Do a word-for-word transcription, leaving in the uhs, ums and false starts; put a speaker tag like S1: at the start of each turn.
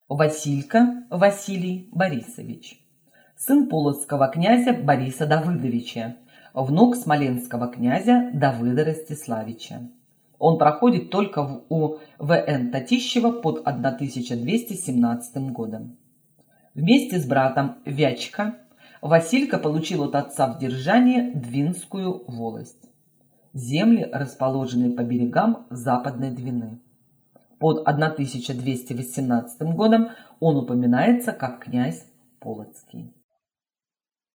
S1: Василько Василий Борисович, сын полоцкого князя Бориса Давыдовича, внук смоленского князя Давыда Ростиславича. Он проходит только у В Н Татищева под тысяча двести семнадцатым годом. Вместе с братом Вячка Василько получил от отца в держание Двинскую волость. Земли, расположенные по берегам Западной Двины. Под тысяча двести восемнадцатым годом он упоминается как князь Полоцкий.